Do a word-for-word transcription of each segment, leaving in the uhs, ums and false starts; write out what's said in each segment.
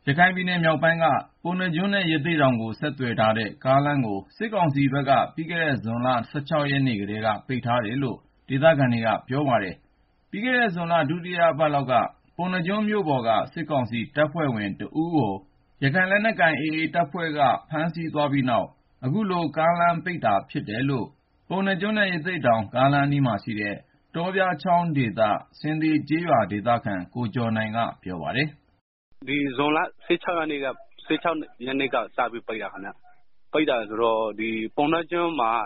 ရခိုင်ပြည်နယ်မြောက်ပိုင်းက ပုဏ္ဏားကျွန်းနဲ့ ရသေ့တောင်ကို ဆက်သွယ်ထားတဲ့ ကားလမ်းကို စစ်ကောင်စီဘက်က ပြီးခဲ့တဲ့ ဇွန်လ ၁၆ ရက်နေ့ကတည်းက ပိတ်ထားတယ်လို့ ဒေသခံတွေက ပြောပါတယ်။ ပြီးခဲ့တဲ့ ဇွန်လ ဒုတိယပတ်လောက်က ပုဏ္ဏားကျွန်းမြို့ပေါ်က စစ်ကောင်စီတပ်ဖွဲ့ဝင်တဦးကို ရခိုင်လက်နက်ကိုင် အေအေ အဖွဲ့က ဖမ်းဆီးသွားပြီးနောက် အခုလို ကားလမ်းပိတ်တာဖြစ်တယ်လို့ ပုဏ္ဏားကျွန်းနဲ့ ရသေ့တောင် ကားလမ်းအနီးမှာရှိတဲ့ တောပြားချောင်းဒေသ ဆင်သေကျေးရွာဒေသခံ ကိုကျော်နိုင်က ပြောပါတယ်။ “ဒီဇွန်လ ၁၆ ရက်နေ့က စပြီး ပိတ်တာခင်ဗျ။ ပိတ်တာဆိုတော့ ပုဏ္ဏားကျွန်းမှာ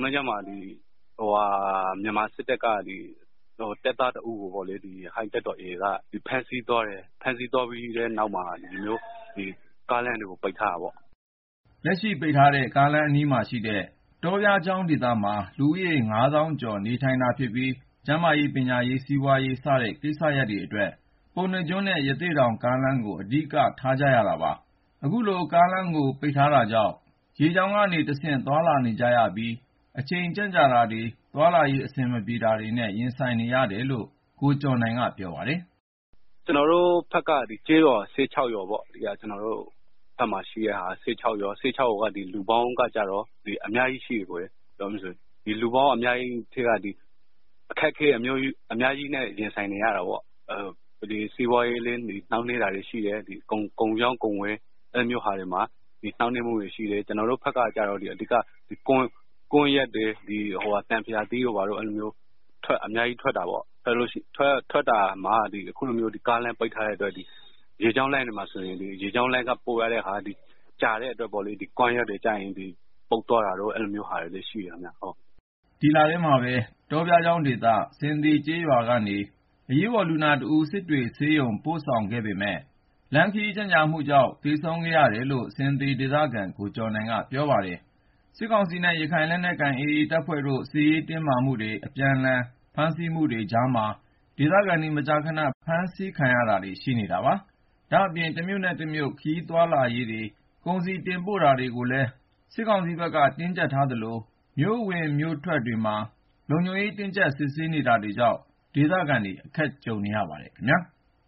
မြန်မာစစ်တပ်က တပ်သားတဦးကို ရခိုင့်တပ်တော် အေအေ က ဖမ်းဆီးသွားတယ်။ ဖမ်းဆီးသွားပြီးတဲ့နောက်မှာ ကားလမ်းတွေကို ပိတ်ထားတာပေါ့။ ” လက်ရှိပိတ်ထားတဲ့ ကားလမ်းအနီးမှာရှိတဲ့ တောပြားချောင်းဒေသမှာ လူဦးရေ ငါးသောင်းကျော် နေထိုင်တာဖြစ်ပြီး ကျန်းမာရေး၊ ပညာရေး၊ စီးပွားရေး စတဲ့ကိစ္စရပ်တွေအတွက် ပုဏ္ဏားကျွန်းနဲ့ ရသေ့တောင် ကားလမ်းကို အဓိကထားကြရတာပါ။ အခုလို ကားလမ်းကို ပိတ်ထားတာကြောင့် ရေကြောင်းကနေတဆင့် သွားလာနေကြရပြီး အချိန်ကြန့်ကြာတာတွေ၊ သွားလာရေး အဆင်မပြေတာတွေနဲ့ ရင်ဆိုင်နေရတယ်လို့ ကိုကျော်နိုင်က ပြောပါတယ်။ “ကျနော်တို့ဘက်က ကျေးရွာ ၁၆ ရွာပေါ့။ ကျနော်တို့ဘက်မှာရှိတဲ့ ၁၆ ရွာက လူပေါင်းက အများကြီးရှိတယ်။ ဒီလူပေါင်း အများကြီးထဲက အခက်အခဲ အများကြီးနဲ့ ရင်ဆိုင်နေရတာပေါ့။ စီးပွားရေးလည်း နှေးကွေးတာတွေရှိတယ်။ ကုန်ရောင်းကုန်ဝယ် အဲလိုဟာတွေမှာ နှေးကွေးမှုတွေရှိတယ်။ ကျနော်တို့ဘက်ကကျတော့ အဓိက ကွမ်းရွက်တွေ၊ သံဖြာသီးတို့ ဘာတို့ အများကြီးထွက်တာပေါ့။ ထွက်တာမှာ အခုလိုမျိုး ကားလမ်းပိတ်ထားတဲ့အတွက် ရေကြောင်းလိုင်းတွေမှာဆိုရင် ရေကြောင်းလိုင်းက ပို့ရတဲ့ဟာ ကြာတဲ့အတွက် ကွမ်းရွက်တွေကျရင် ပုပ်သွားတာတို့ အဲလိုဟာတွေလည်း ရှိတယ်ခင်ဗျ။ ” ဒီလထဲမှာပဲ တောပြားချောင်းဒေသ ဆင်သေကျေးရွာကနေ အရေးပေါ်လူနာတဦး စစ်တွေဆေးရုံ ပို့ဆောင်ခဲ့ပေမယ့် လမ်းခရီးကြန့်ကြာမှုကြောင့် သေဆုံးခဲ့ရတယ်လို့ ဆင်သေဒေသခံ ကိုကျော်နိုင်က ပြောပါတယ်။ စစ်ကောင်စီနဲ့ ရခိုင်လက်နက်ကိုင် အေအေ အဖွဲ့တို့ စစ်ရေးတင်းမာမှုတွေ၊ အပြန်အလှန် ဖမ်းဆီးမှုတွေကြားမှာ ဒေသခံတွေ မကြာခဏ ဖမ်းဆီးခံရတာတွေ ရှိနေတာပါ။ ဒါ့အပြင် တမြို့နဲ့တမြို့ ခရီးသွားလာရေးတွေ၊ ကုန်စည်တင်ပို့တာတွေကိုလည်း စစ်ကောင်စီဘက်က တင်းကြပ်ထားသလို မြို့ဝင်မြို့ထွက်တွေမှာ လုံခြုံရေး တင်းကြပ် စစ်ဆေးနေတာတွေကြောင့် ဒေသခံတွေ အခက်ကြုံနေရပါတယ်ခင်ဗျာ။